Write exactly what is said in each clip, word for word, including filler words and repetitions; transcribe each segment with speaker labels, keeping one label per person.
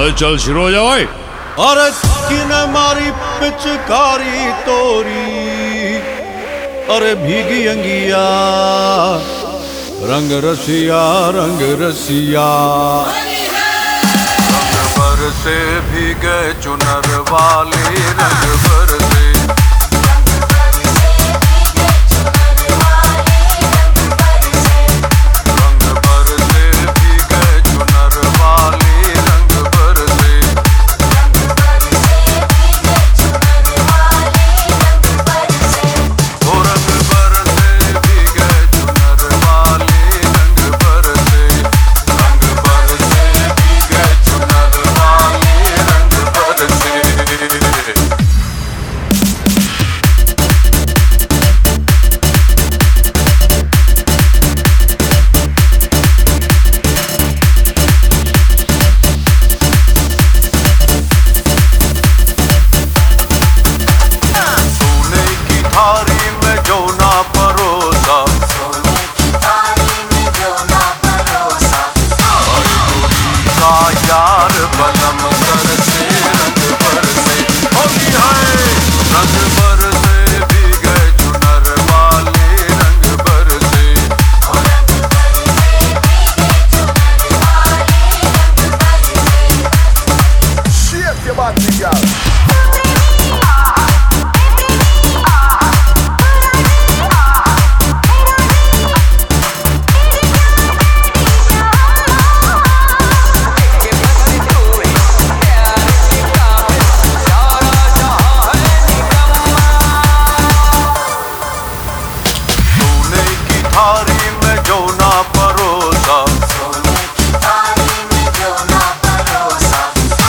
Speaker 1: चल चल शुरू हो जाओ।
Speaker 2: अरे किने मारी पिचकारी तोरी, अरे भीगी अंगिया रंग रसिया रंग रसिया। रंग बरसे भीगे चुनर वाले, रंग बरसे यार बलम करसे रंग बरसे, होली है रंग बरसे भीगे चुनर वाले, रंग बरसे रंग बरसे भीगे चुनर वाले, रंग बरसे। Shake your body, girl. थारी में जो ना परोसा, सोने की थारी में जो ना परोसा,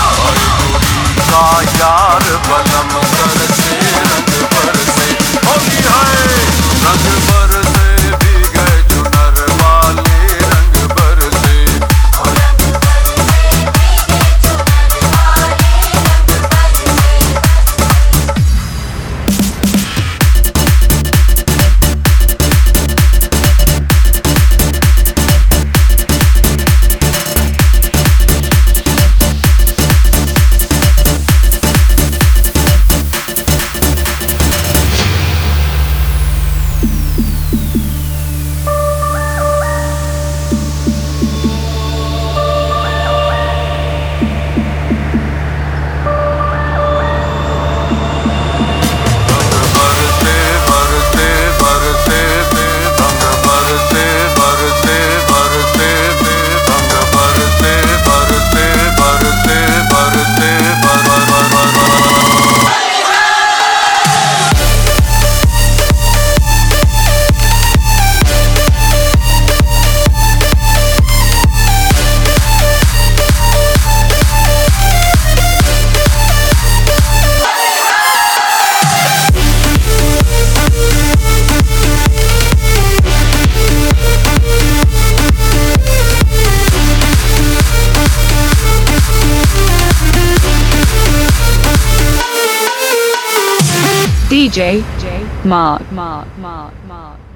Speaker 2: का यार बलम करसे रंग बरसे, होली है रंग बरसे भीगे चुनर वाले, रंग बरसे रंग बरसे भीगे चुनर वाले, रंग बरसे।
Speaker 3: D J Mark Mark Mark Mark